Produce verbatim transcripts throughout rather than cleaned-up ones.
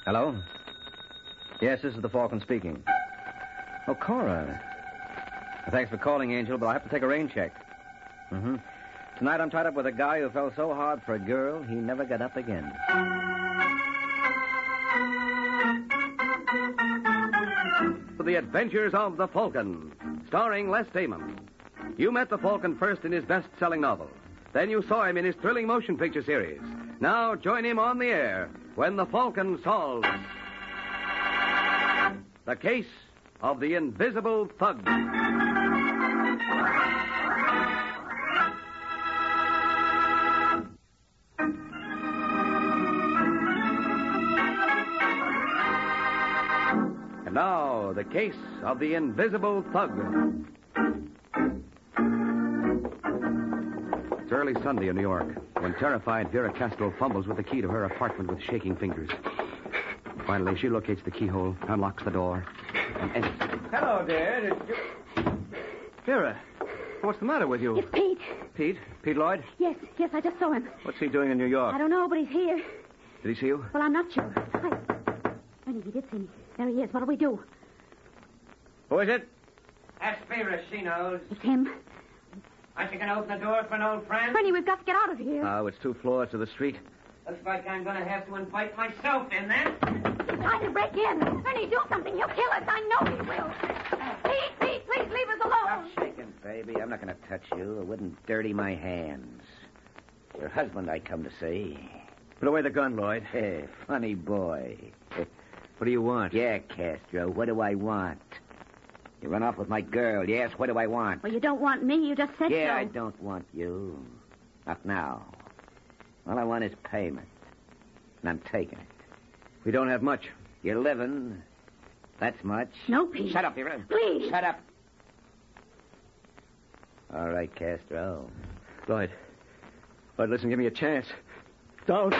Hello? Yes, this is the Falcon speaking. Oh, Cora. Thanks for calling, Angel, but I'll have to take a rain check. Mm-hmm. Tonight I'm tied up with a guy who fell so hard for a girl he never got up again. The Adventures of the Falcon, starring Les Damon. You met the Falcon first in his best-selling novel. Then you saw him in his thrilling motion picture series. Now join him on the air when the Falcon solves the case of the Invisible Thug. And now, the case of the Invisible Thug. It's early Sunday in New York when terrified Vera Castro fumbles with the key to her apartment with shaking fingers. Finally, she locates the keyhole, unlocks the door, and enters. Hello, dear. Did you... Vera, what's the matter with you? It's Pete. Pete? Pete Lloyd? Yes, yes, I just saw him. What's he doing in New York? I don't know, but he's here. Did he see you? Well, I'm not sure. I... Ernie, he did see me. There he is. What'll we do? Who is it? Ask Vera, she knows. It's him. Aren't you going to open the door for an old friend? Ernie, we've got to get out of here. Oh, it's two floors to the street. Looks like I'm going to have to invite myself in then. He's trying to break in. Ernie, do something. He'll kill us. I know he will. Pete, Pete, please leave us alone. Stop shaking, baby. I'm not going to touch you. It wouldn't dirty my hands. Your husband I come to see. Put away the gun, Lloyd. Hey, funny boy. What do you want? Yeah, Castro, what do I want? You run off with my girl. Yes, what do I want? Well, you don't want me. You just said yeah, so. I don't want you. Not now. All I want is payment. And I'm taking it. We don't have much. You're living. That's much. No, Pete. Shut up, Vera. Please. Shut up. All right, Castro. Lloyd. Lloyd, listen, give me a chance. Don't.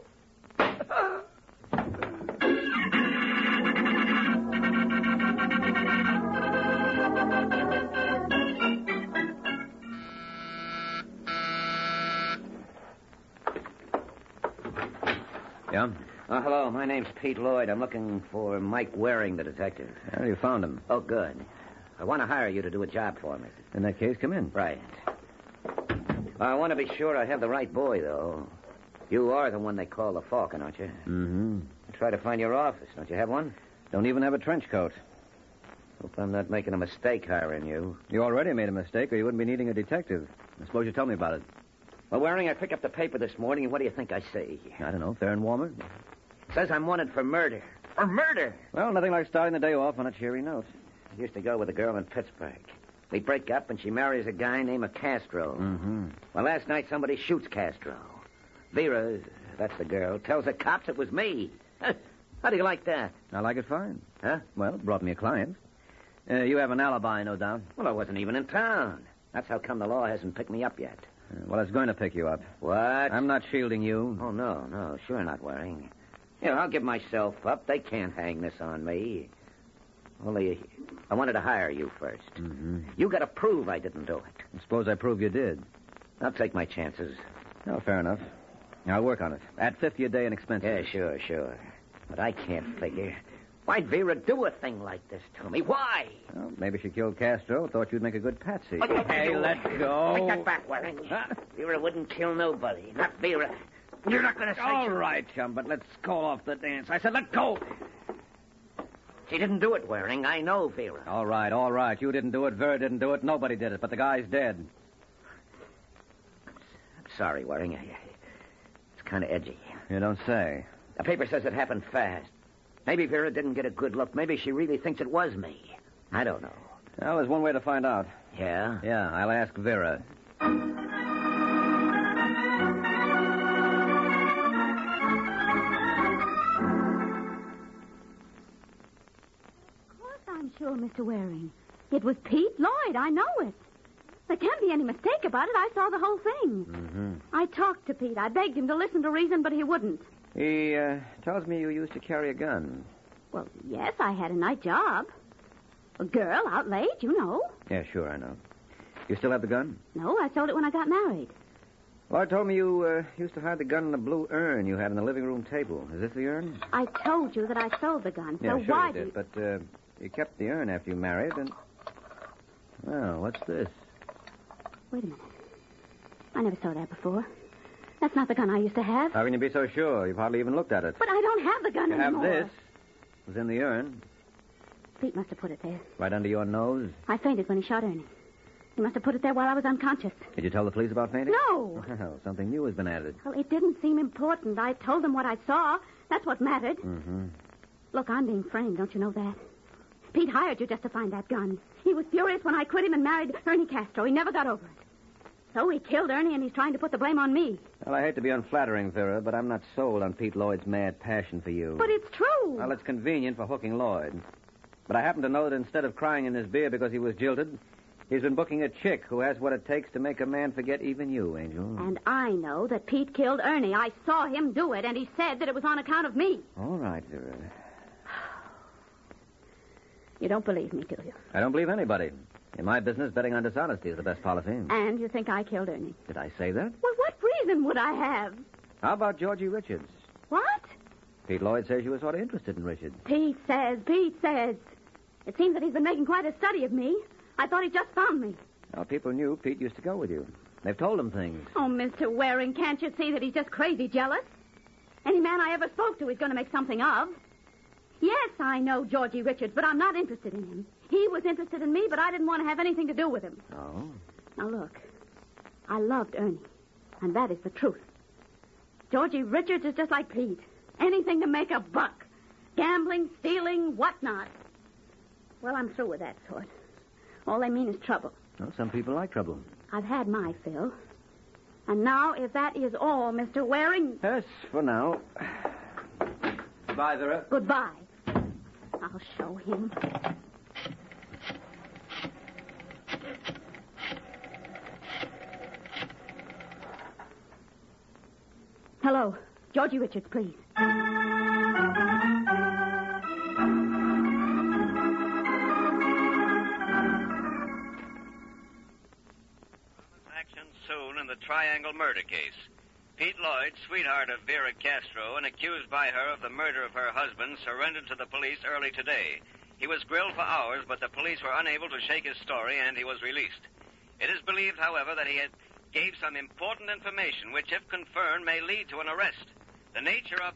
Yeah? Oh, hello. My name's Pete Lloyd. I'm looking for Mike Waring, the detective. Well, you found him. Oh, good. I want to hire you to do a job for me. In that case, come in. Right. I want to be sure I have the right boy, though. You are the one they call the Falcon, aren't you? Mm-hmm. I'll try to find your office. Don't you have one? Don't even have a trench coat. Hope I'm not making a mistake hiring you. You already made a mistake, or you wouldn't be needing a detective. I suppose you tell me about it. Well, Waring, I picked up the paper this morning, and what do you think I see? I don't know, fair and warmer. It says I'm wanted for murder. For murder! Well, nothing like starting the day off on a cheery note. I used to go with a girl in Pittsburgh. We break up, and she marries a guy named Castro. Mm-hmm. Well, last night somebody shoots Castro. Vera, that's the girl, tells the cops it was me. How do you like that? I like it fine. Huh? Well, it brought me a client. Uh, you have an alibi, no doubt. Well, I wasn't even in town. That's how come the law hasn't picked me up yet. Uh, well, it's going to pick you up. What? I'm not shielding you. Oh, no, no, sure not, Waring. Yeah, I'll give myself up. They can't hang this on me. Only, I wanted to hire you first. Mm-hmm. You got to prove I didn't do it. I suppose I prove you did. I'll take my chances. No, fair enough. I'll work on it. At fifty a day in expenses. Yeah, sure, sure. But I can't figure. Why'd Vera do a thing like this to me? Why? Well, maybe she killed Castro. Thought you'd make a good patsy. Oh, hey, let go. Take that back, Waring. Huh? Vera wouldn't kill nobody. Not Vera. You're not going to say... All right, chum, but let's call off the dance. I said let go. She didn't do it, Waring. I know Vera. All right, all right. You didn't do it. Vera didn't do it. Nobody did it. But the guy's dead. I'm sorry, Waring. It's kind of edgy. You don't say. The paper says it happened fast. Maybe Vera didn't get a good look. Maybe she really thinks it was me. I don't know. Well, there's one way to find out. Yeah? Yeah, I'll ask Vera. I'm sure, Mister Waring. It was Pete Lloyd. I know it. There can't be any mistake about it. I saw the whole thing. Mm-hmm. I talked to Pete. I begged him to listen to reason, but he wouldn't. He uh, tells me you used to carry a gun. Well, yes, I had a night job. A girl out late, you know. Yeah, sure, I know. You still have the gun? No, I sold it when I got married. Well, I told me you uh, used to hide the gun in the blue urn you had on the living room table. Is this the urn? I told you that I sold the gun, so Yeah, sure why you did. do But uh, you kept the urn after you married, and... Well, what's this? Wait a minute. I never saw that before. That's not the gun I used to have. How can you be so sure? You've hardly even looked at it. But I don't have the gun You have anymore. this. It was in the urn, Pete must have put it there. right under your nose. I fainted when he shot Ernie. He must have put it there while I was unconscious. Did you tell the police about fainting? No. Well, something new has been added. Well, it didn't seem important. I told them what I saw. That's what mattered. Mm-hmm. Look, I'm being framed. Don't you know that? Pete hired you just to find that gun. He was furious when I quit him and married Ernie Castro. He never got over it. So he killed Ernie, and he's trying to put the blame on me. Well, I hate to be unflattering, Vera, but I'm not sold on Pete Lloyd's mad passion for you. But it's true. Well, it's convenient for hooking Lloyd. But I happen to know that instead of crying in his beer because he was jilted, he's been booking a chick who has what it takes to make a man forget even you, Angel. And I know that Pete killed Ernie. I saw him do it, and he said that it was on account of me. All right, Vera. You don't believe me, do you? I don't believe anybody. In my business, betting on dishonesty is the best policy. And you think I killed Ernie? Did I say that? Well, what reason would I have? How about Georgie Richards? What? Pete Lloyd says you were sort of interested in Richards. Pete says, Pete says. It seems that he's been making quite a study of me. I thought he just found me. Well, people knew Pete used to go with you. They've told him things. Oh, Mister Waring, can't you see that he's just crazy jealous? Any man I ever spoke to he's going to make something of. Yes, I know Georgie Richards, but I'm not interested in him. He was interested in me, but I didn't want to have anything to do with him. Oh? Now, look. I loved Ernie, and that is the truth. Georgie Richards is just like Pete. Anything to make a buck. Gambling, stealing, whatnot. Well, I'm through with that sort. All they mean is trouble. Well, some people like trouble. I've had my fill. And now, if that is all, Mister Waring... Yes, for now. Goodbye, Vera. Goodbye. I'll show him. Hello. Georgie Richards, please. Action soon in the Triangle murder case. Pete Lloyd, sweetheart of Vera Castro and accused by her of the murder of her husband, surrendered to the police early today. He was grilled for hours, but the police were unable to shake his story, and he was released. It is believed, however, that he had gave some important information, which, if confirmed, may lead to an arrest. The nature of...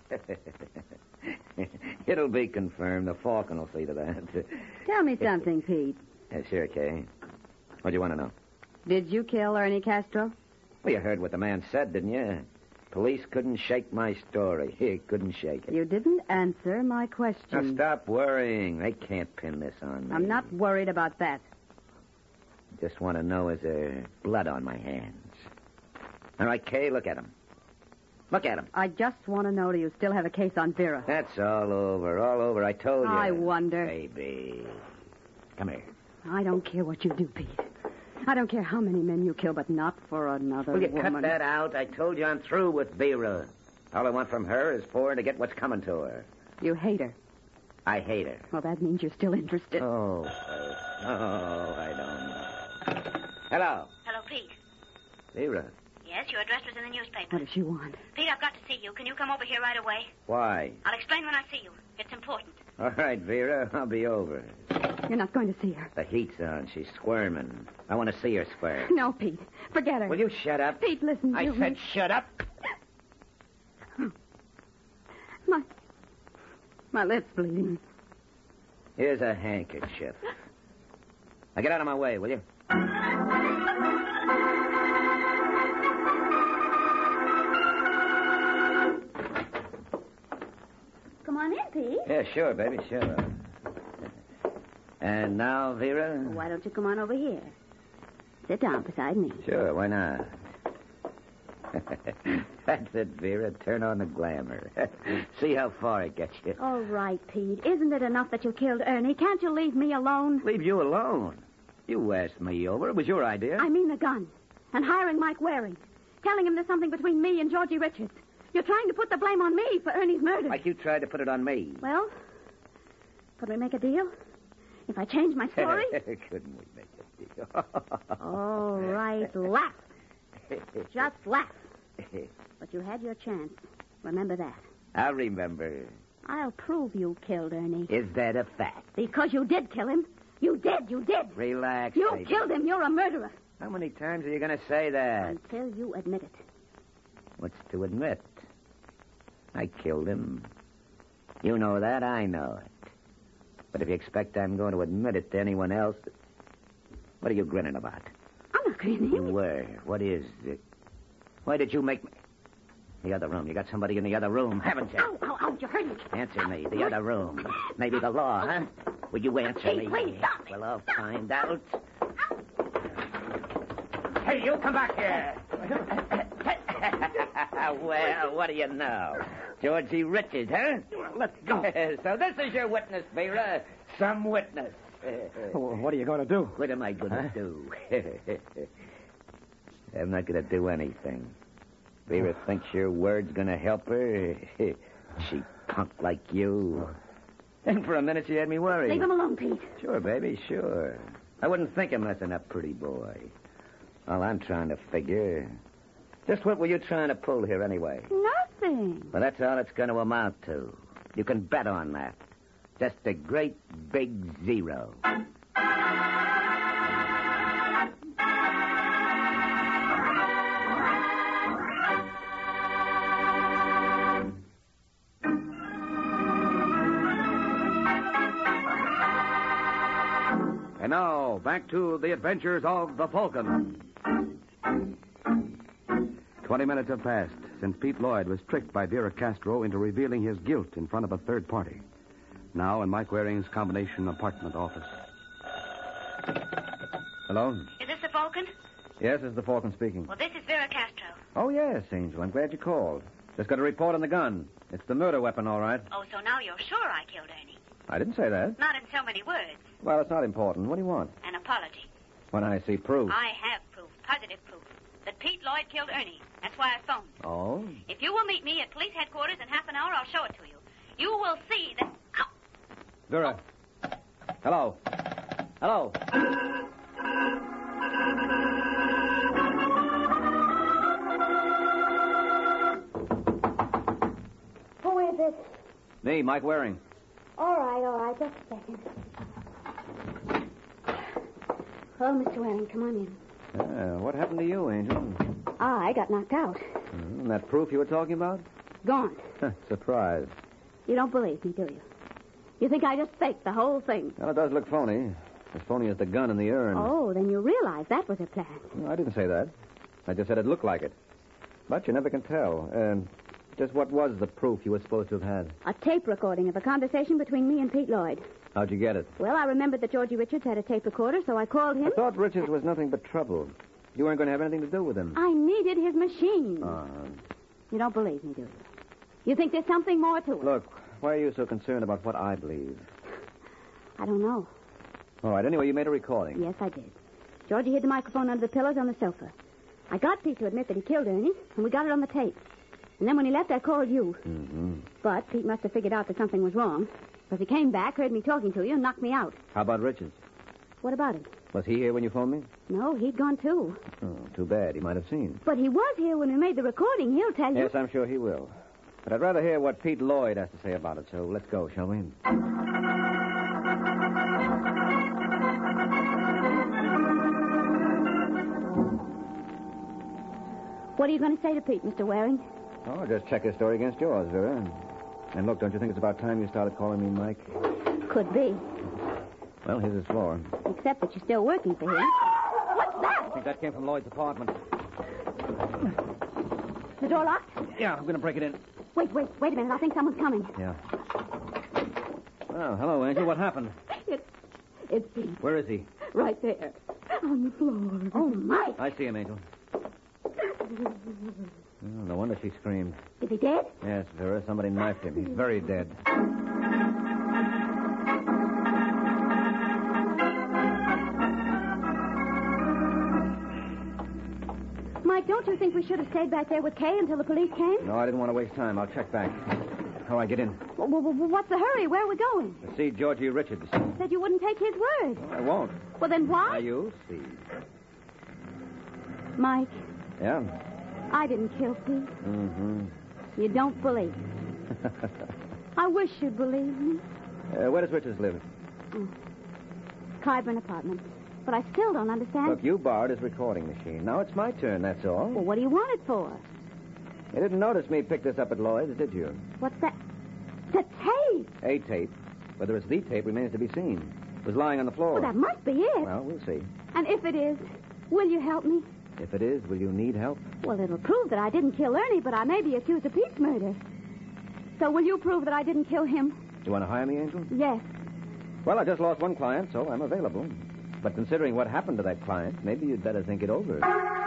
It'll be confirmed. The Falcon will see to that. Tell me something, Pete. Yeah, sure, Kay. What do you want to know? Did you kill Ernie Castro? Well, you heard what the man said, didn't you? Police couldn't shake my story. He couldn't shake it. You didn't answer my Now, question. stop worrying. They can't pin this on me. I'm not worried about that. Just want to know, is there blood on my hands? All right, Kay, look at him. Look at him. I just want to know, do you still have a case on Vera? That's all over, all over. I told you. I wonder. Baby. Come here. I don't care what you do, Pete. I don't care how many men you kill, but not for another Will you woman. cut that out? I told you I'm through with Vera. All I want from her is for her to get what's coming to her. You hate her. I hate her. Well, that means you're still interested. Oh, uh, oh, I don't know. Hello. Hello, Pete. Vera. Yes, your address was in the newspaper. What does she want? Pete, I've got to see you. Can you come over here right away? Why? I'll explain when I see you. It's important. All right, Vera, I'll be over. You're not going to see her. The heat's on. She's squirming. I want to see her squirm. No, Pete. Forget her. Will you shut up? Pete, listen to I me. said shut up. My... My lip's bleeding. Here's a handkerchief. Now get out of my way, will you? Come on in, Pete. Yeah, sure, baby, sure. And now, Vera? Why don't you come on over here? Sit down beside me. Sure, why not? That's it, Vera. Turn on the glamour. See how far it gets you. All right, Pete. Isn't it enough that you killed Ernie? Can't you leave me alone? Leave you alone. You asked me over. It was your idea. I mean the gun. And hiring Mike Waring. Telling him there's something between me and Georgie Richards. You're trying to put the blame on me for Ernie's murder. Like you tried to put it on me. Well, could we make a deal? If I change my story? Couldn't we make a deal? All right, laugh. Just laugh. But you had your chance. Remember that. I remember. I'll prove you killed Ernie. Is that a fact? Because you did kill him. You did, you did. Relax, You baby. killed him. You're a murderer. How many times are you going to say that? Until you admit it. What's to admit? I killed him. You know that, I know it. But if you expect I'm going to admit it to anyone else, what are you grinning about? I'm not grinning. Where? What is it? Why did you make me... The other room. You got somebody in the other room, haven't you? Ow, ow, ow, you hurt me. Answer me. The other room. Maybe the law, huh? Will you answer Hey, me? please, stop me. Well, I'll find out. Hey, you come back here. Well, what do you know? Georgie Richards, huh? Let's go. So this is your witness, Vera. Some witness. What are you going to do? What am I going to Huh? do? I'm not going to do anything. Vera thinks your word's going to help her. She punk like you. And for a minute, she had me worried. Leave him alone, Pete. Sure, baby, sure. I wouldn't think of messing up, pretty boy. All I'm trying to figure... Just what were you trying to pull here, anyway? Nothing. Well, that's all it's going to amount to. You can bet on that. Just a great big zero. And now, back to the adventures of the Falcon. Twenty minutes have passed since Pete Lloyd was tricked by Vera Castro into revealing his guilt in front of a third party. Now in Mike Waring's combination apartment office. Hello? Is this the Falcon? Yes, this is the Falcon speaking. Well, this is Vera Castro. Oh, yes, Angel. I'm glad you called. Just got a report on the gun. It's the murder weapon, all right. Oh, so now you're sure I killed Ernie? I didn't say that. Not in so many words. Well, it's not important. What do you want? An apology. When I see proof. I have proof, positive proof, that Pete Lloyd killed Ernie. That's why I phoned. Oh? If you will meet me at police headquarters in half an hour, I'll show it to you. You will see that... Ow. Vera. Hello. Hello. Who is it? Me, Mike Waring. All right, all right. Just a second. Hello, Mister Waring. Come on in. Uh, what happened to you, Angel? I got knocked out. Hmm, that proof you were talking about? Gone. Surprise. You don't believe me, do you? You think I just faked the whole thing? Well, it does look phony. As phony as the gun in the urn. Oh, then you realize that was a plan. No, I didn't say that. I just said it looked like it. But you never can tell. Um, just what was the proof you were supposed to have had? A tape recording of a conversation between me and Pete Lloyd. How'd you get it? Well, I remembered that Georgie Richards had a tape recorder, so I called him. I thought Richards was nothing but trouble. You weren't going to have anything to do with him. I needed his machine. Uh, You don't believe me, do you? You think there's something more to it? look, why are you so concerned about what I believe? I don't know. All right, anyway, you made a recording. Yes, I did. Georgie hid the microphone under the pillows on the sofa. I got Pete to admit that he killed Ernie, and we got it on the tape. And then when he left, I called you. Mm-hmm. But Pete must have figured out that something was wrong, because he came back, heard me talking to you, and knocked me out. How about Richards? What about him? Was he here when you phoned me? No, he'd gone too. Oh, too bad. He might have seen. But he was here when we made the recording. He'll tell you. Yes, I'm sure he will. But I'd rather hear what Pete Lloyd has to say about it, so let's go, shall we? What are you going to say to Pete, Mister Waring? Oh, just check his story against yours, Vera. And look, don't you think it's about time you started calling me Mike? Could be. Well, here's his floor. Except that you're still working for him. What's I that? think that came from Lloyd's apartment. The door locked? Yeah, I'm going to break it in. Wait, wait, wait a minute. I think someone's coming. Yeah. Oh, hello, Angel. What happened? It's, it's Pete. Where is he? Right there. On the floor. Oh, Mike. I see him, Angel. Oh, no wonder she screamed. Is he dead? Yes, Vera, somebody knifed him. He's very dead. Mike, don't you think we should have stayed back there with Kay until the police came? No, I didn't want to waste time. I'll check back. How do I get in? W- w- w- what's the hurry? Where are we going? To see Georgie Richards. Said you wouldn't take his word. I won't. Well, then Now, why? you'll see. Mike, Yeah? I didn't kill Pete. Mm-hmm. You don't believe. I wish you'd believe me. Uh, where does Richards live? Oh. Clyburn apartment. But I still don't understand. Look, you borrowed his recording machine. Now it's my turn, that's all. Well, what do you want it for? You didn't notice me pick this up at Lloyd's, did you? What's that? The tape. A tape. Whether it's the tape remains to be seen. It was lying on the floor. Well, that must be it. Well, we'll see. And if it is, will you help me? If it is, will you need help? Well, it'll prove that I didn't kill Ernie, but I may be accused of Pete's murder. So will you prove that I didn't kill him? You want to hire me, Angel? Yes. Well, I just lost one client, so I'm available. But considering what happened to that client, maybe you'd better think it over.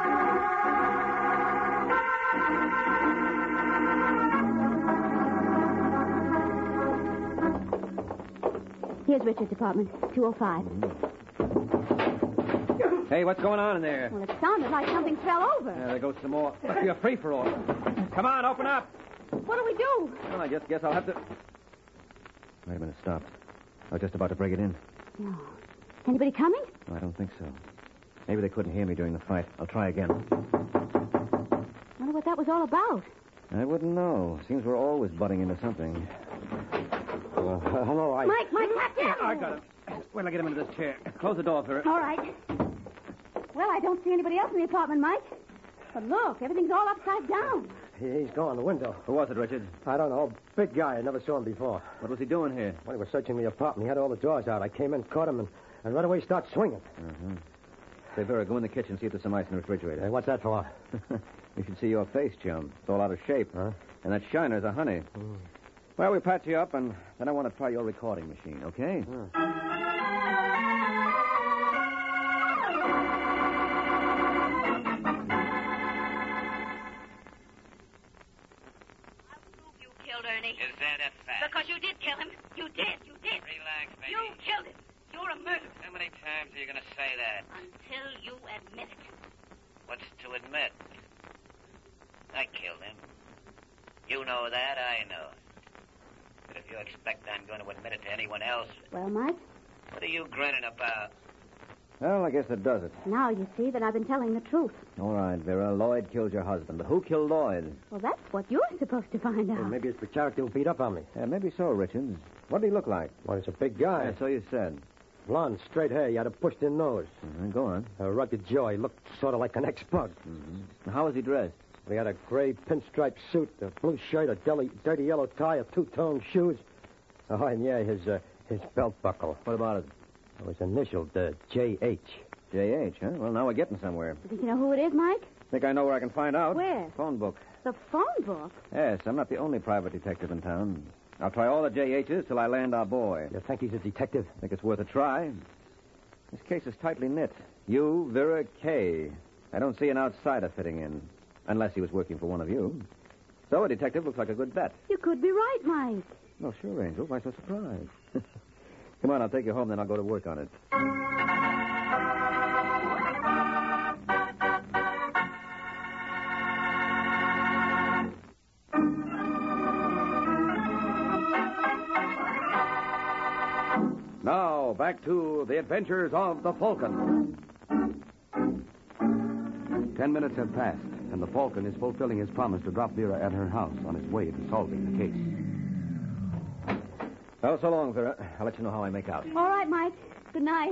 Here's Richard's apartment, two oh five. Hey, what's going on in there? Well, it sounded like something fell over. Yeah, there goes some more. Must be a free-for-all. Come on, open up. What do we do? Well, I just guess I'll have to... Wait a minute, stop. I was just about to break it in. No. Anybody coming? No, I don't think so. Maybe they couldn't hear me during the fight. I'll try again. Wonder what that was all about. I wouldn't know. Seems we're always butting into something. Uh, hello, I... Mike, Mike, back here. I got him. Wait till I get him into this chair. Close the door for it. All right. Well, I don't see anybody else in the apartment, Mike. But look, everything's all upside down. He- He's gone the window. Who was it, Richard? I don't know. Big guy. I never saw him before. What was he doing here? When he was searching the apartment, he had all the doors out. I came in, caught him, and, and right away started swinging. Mm-hmm. Say, Vera, go in the kitchen, see if there's some ice in the refrigerator. Hey, what's that for? You should see your face, chum. It's all out of shape. Huh? And that shiner's a honey. Mm. Well, we patch you up, and then I want to try your recording machine, okay? Mm. Ernie. Is that a fact? Because you did kill him. You did. You did. Relax, baby. You killed him. You're a murderer. How many times are you going to say that? Until you admit it. What's to admit? I killed him. You know that. I know it. But if you expect I'm going to admit it to anyone else, Well, Mike, what are you grinning about? Well, I guess that does it. now you see that I've been telling the truth. All right, Vera. Lloyd killed your husband. But who killed Lloyd? Well, that's what you're supposed to find out. Well, maybe it's the character who beat up on me. Yeah, maybe so, Richards. What did he look like? Well, he's a big guy. Yeah, so you said. Blonde, straight hair. He had a pushed-in nose. Mm-hmm. Go on. A rugged jaw. He looked sort of like an ex-bug. Mm-hmm. How was he dressed? He had a gray pinstripe suit, a blue shirt, a dirty, dirty yellow tie, a two-tone shoes. Oh, and yeah, his uh, his belt buckle. What about it? It was initialed uh, J H. J H, huh? Well, now we're getting somewhere. Do you know who it is, Mike? Think I know where I can find out? Where? Phone book. The phone book. Yes, I'm not the only private detective in town. I'll try all the J H's till I land our boy. You think he's a detective? Think it's worth a try. This case is tightly knit. You, Vera Kay. I don't see an outsider fitting in. Unless he was working for one of you. So a detective looks like a good bet. You could be right, Mike. No, sure, Angel. Why so surprised? Come on, I'll take you home, then I'll go to work on it. Now, back to the adventures of the Falcon. Ten minutes have passed, and the Falcon is fulfilling his promise to drop Vera at her house on his way to solving the case. Well, so long, Vera. I'll let you know how I make out. All right, Mike. Good night.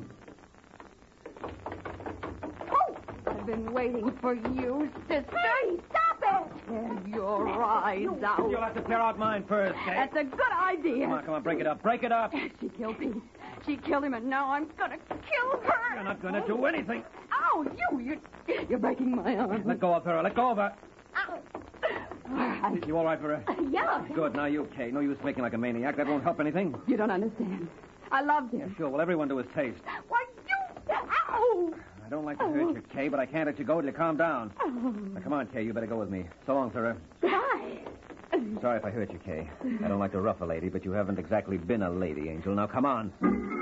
Oh! I've been waiting for you, sister. Hey, stop it! Tear your eyes out. You'll have to clear out mine first, Kay. That's a good idea. Come on, come on, break it up. Break it up. She killed Pete. She killed him, and now I'm gonna kill her. You're not going to do anything. Ow, you, you're, you're breaking my arm. Let go of her. Let go of her. Ow. All right. You all right, Vera? Yeah. Good. Now, you, Kay. No use making like a maniac. That won't help anything. You don't understand. I loved him. Sure, well, everyone to his taste. Why, you... Ow! I don't like to hurt you, Kay, but I can't let you go till you calm down. Oh. Now, come on, Kay. You better go with me. So long, Vera. Goodbye. Sorry if I hurt you, Kay. I don't like to rough a lady, but you haven't exactly been a lady, Angel. Now, come on.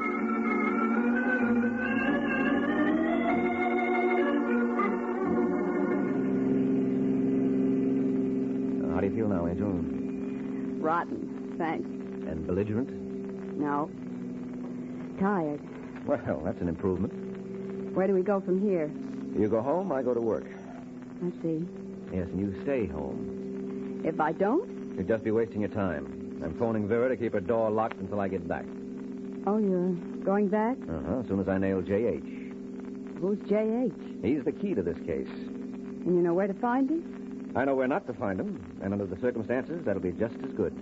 Uh, how do you feel now, Angel? Rotten, thanks. And belligerent? No. Tired. Well, that's an improvement. Where do we go from here? You go home, I go to work. I see. Yes, and you stay home. If I don't? You'd just be wasting your time. I'm phoning Vera to keep her door locked until I get back. Oh, you're going back? Uh-huh, as soon as I nail J H. Who's J H? He's the key to this case. And you know where to find him? I know where not to find him, and under the circumstances, that'll be just as good.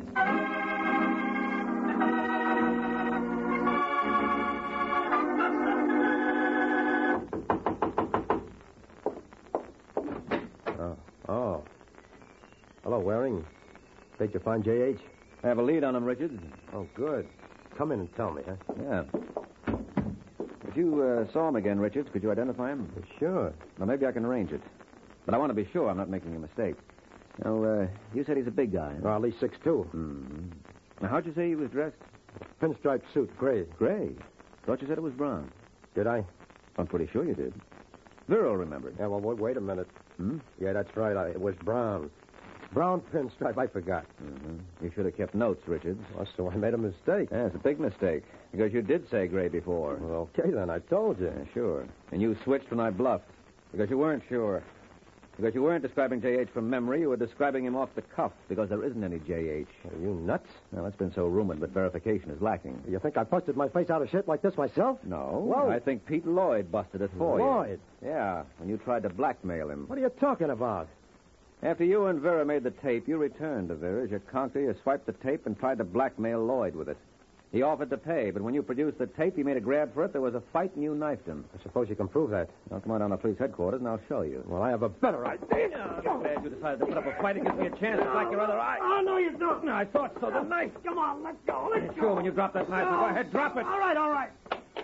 Oh. Oh. Hello, Waring. Did you find J H? I have a lead on him, Richards. Oh, good. Come in and tell me, huh? Yeah. If you uh, saw him again, Richards, could you identify him? Sure. Now, maybe I can arrange it. But I want to be sure I'm not making a mistake. Now, uh, you said he's a big guy. Well, at least six two. Mm-hmm. Now, how'd you say he was dressed? Pinstripe suit, gray. Gray. Thought you said it was brown. Did I? I'm pretty sure you did. Viral remembered. Yeah, well, wait, wait a minute. Hmm? Yeah, that's right. I, it was brown. Brown pinstripe. I forgot. Mm-hmm. You should have kept notes, Richards. Well, so I made a mistake. Yeah, it's a big mistake. Because you did say gray before. Well, okay, then. I told you. Yeah, sure. And you switched when I bluffed. Because you weren't sure. Because you weren't describing J H from memory. You were describing him off the cuff. Because there isn't any J H. Are you nuts? Well, that's been so rumored, but verification is lacking. You think I busted my face out of shape like this myself? No. Whoa. I think Pete Lloyd busted it for you. Lloyd? Yeah, when you tried to blackmail him. What are you talking about? After you and Vera made the tape, you returned to Vera. As you conked her, you swiped the tape and tried to blackmail Lloyd with it. He offered to pay, but when you produced the tape, he made a grab for it. There was a fight, and you knifed him. I suppose you can prove that. Now, come on down to police headquarters, and I'll show you. Well, I have a better idea. I'm glad you decided to put up a fight. It gives me a chance to black your other eye. Oh, no, you don't. No, I thought so. The knife. Come on, let go. Let Yeah, sure, when you drop that knife, go ahead, drop it. All right, all right.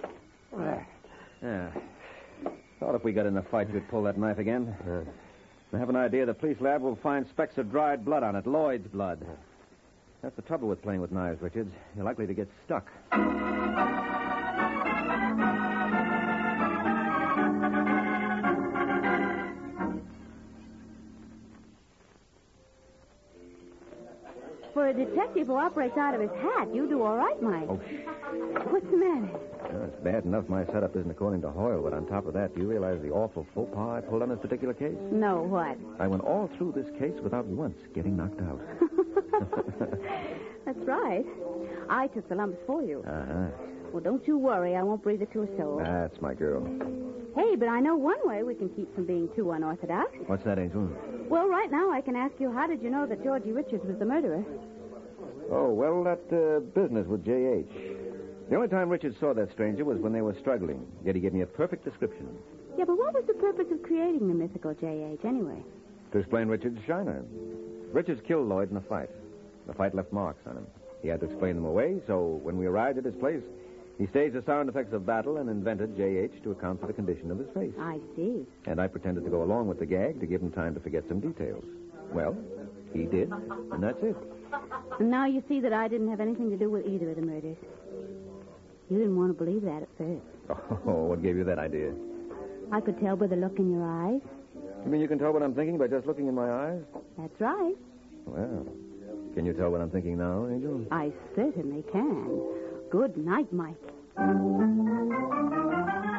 Yeah. Thought if we got in a fight, you'd pull that knife again. Yeah. I have an idea the police lab will find specks of dried blood on it, Lloyd's blood. That's the trouble with playing with knives, Richards. You're likely to get stuck. For a detective who operates out of his hat, you do all right, Mike. Oh, What's the matter? well, it's bad enough my setup isn't according to Hoyle, but on top of that, do you realize the awful faux pas I pulled on this particular case? No, what? I went all through this case without once getting knocked out. That's right. I took the lumps for you. Uh-huh. Well, don't you worry. I won't breathe it to a soul. That's my girl. Hey, but I know one way we can keep from being too unorthodox. What's that, Angel? Well, right now I can ask you, how did you know that Georgie Richards was the murderer? Oh, well, that uh, business with J H. The only time Richard saw that stranger was when they were struggling. Yet he gave me a perfect description. Yeah, but what was the purpose of creating the mythical J H anyway? To explain Richard's shiner. Richards killed Lloyd in a fight. The fight left marks on him. He had to explain them away, so when we arrived at his place, he staged the sound effects of battle and invented J H to account for the condition of his face. I see. And I pretended to go along with the gag to give him time to forget some details. Well, he did, and that's it. And now you see that I didn't have anything to do with either of the murders. You didn't want to believe that at first. Oh, what gave you that idea? I could tell by the look in your eyes. You mean you can tell what I'm thinking by just looking in my eyes? That's right. Well, can you tell what I'm thinking now, Angel? I certainly can. Good night, Mike.